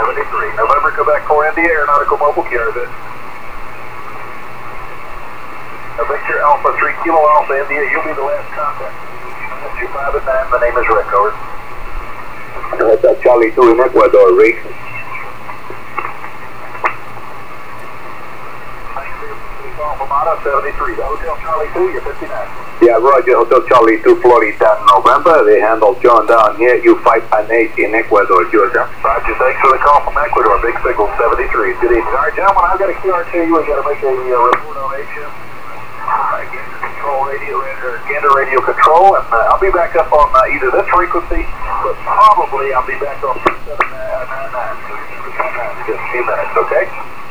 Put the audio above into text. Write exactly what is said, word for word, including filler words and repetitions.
seventy-three. November, Quebec four India, Aeronautical Mobile, Kiarvit. Victor Alpha three Kilo Alpha India, you'll be the last contact. two five and nine, my name is Rick, over. Hotel Charlie two in Ecuador, Rick. Alpha seventy-three, Hotel Charlie two, you're fifty-nine. Yeah, Roger, Hotel Charlie two, Florida, November. They handle John down here, you five and eight in Ecuador, Georgia. Roger, thanks for the call from Ecuador, Big Signal seventy-three. Good evening. All right, gentlemen, I've got a Q R T, we got to make a uh, report on H M. Uh, Gander control radio, or Gander radio control, and uh, I'll be back up on uh, either this frequency, but probably I'll be back on seven nine nine. Just a few minutes, okay?